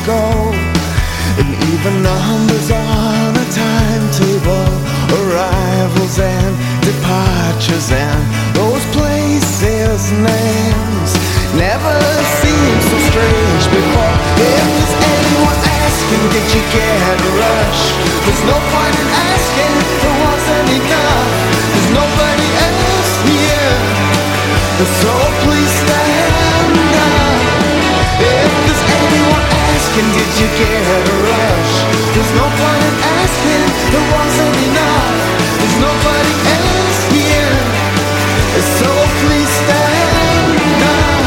go. And even numbers on a timetable, arrivals and departures, and those places' names never seemed so strange before. If there's anyone asking, did you get a rush? There's no point in asking, there wasn't enough. There's nobody else here, so please stand up. If there's anyone asking, did you get a rush? There's no point in asking, there wasn't enough. There's nobody else here, so please stand up.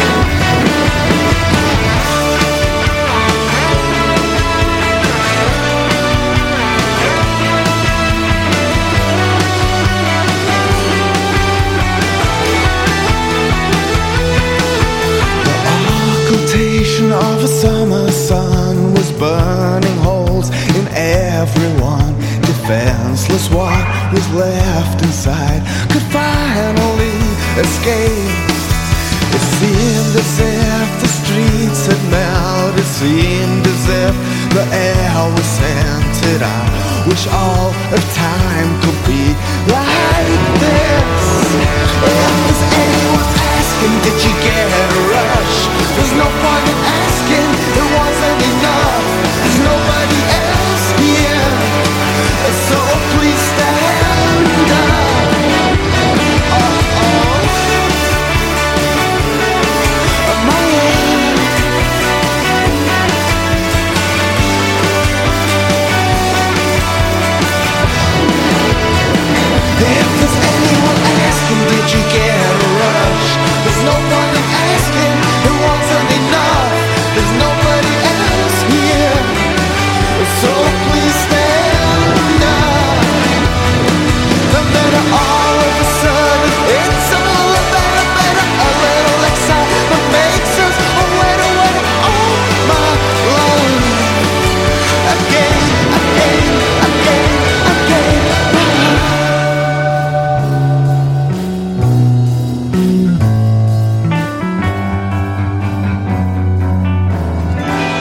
Of a summer sun was burning holes in everyone. Defenseless, what was left inside could finally escape. It seemed as if the streets had melted. It seemed as if the air was scented. I wish all of time could be like this. If there's anyone asking, did you get a rush? There's no point in